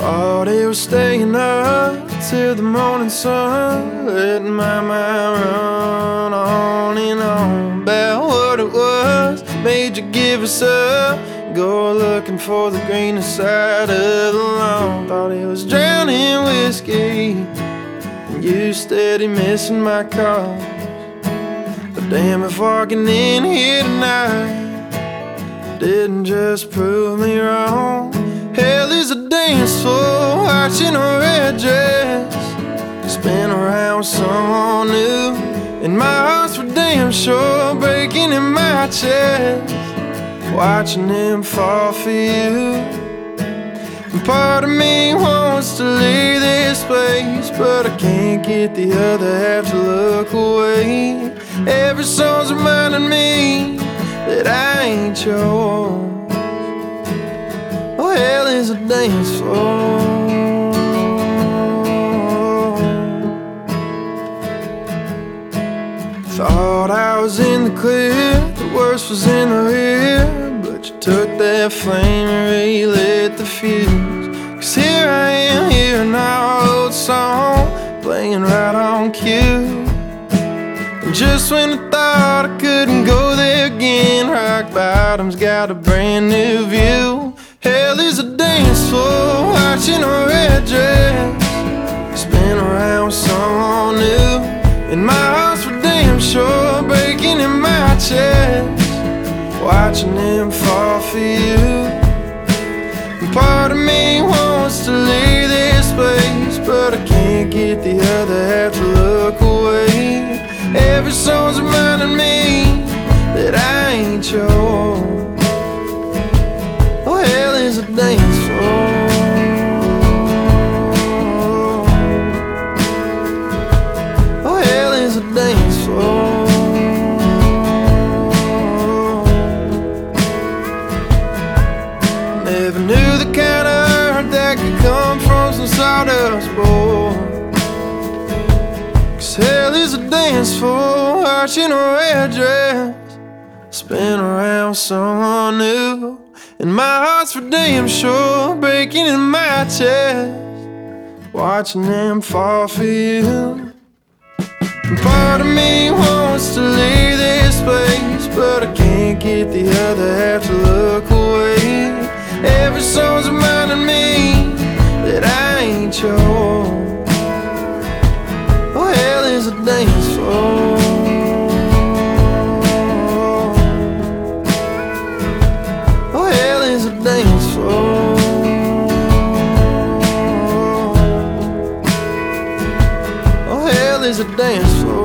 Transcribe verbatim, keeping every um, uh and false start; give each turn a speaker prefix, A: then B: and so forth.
A: Thought he was staying up till the morning sun, letting my mind run on and on about what it was made you give us up, go looking for the greener side of the lawn. Thought he was drowning in whiskey, you steady missing my calls. But damn, if walking in here tonight didn't just prove me wrong. Hell is a dance floor, watching a red dress spin around with someone new, and my heart's for damn sure breaking in my chest, watching him fall for you. And part of me wants to leave this place, but I can't get the other half to look away. Every song's reminding me that I ain't yours. Oh, hell is a dance floor. Thought I was in the clear, the worst was in the rear, but you took that flame and relit the fuse. Cause here I am, hearing our old song playing right on cue. And just when I thought I couldn't go there again, rock bottom's got a brand new view. Hell is a dance floor, watching a red dress spin around with someone new, and my heart's for damn sure breaking in my chest, watching him fall for you. And part of me wants to leave this place, but I can't get the other half to look away. Every song's reminding me that I ain't yours. Oh, hell is a dance floor. Oh, hell is a dance floor. Never knew the kind of hurt that could come from some sawdust boy. Cause hell is a dance floor, watching a red dress spin around with someone new, and my heart's for damn sure breaking in my chest, watching them fall for you. And part of me wants to leave this place, but I can't get the other half to look away. Every song's reminding me that I ain't yours. Oh, hell is a dance floor. Oh, hell is a dance floor. Oh, hell is a dance floor.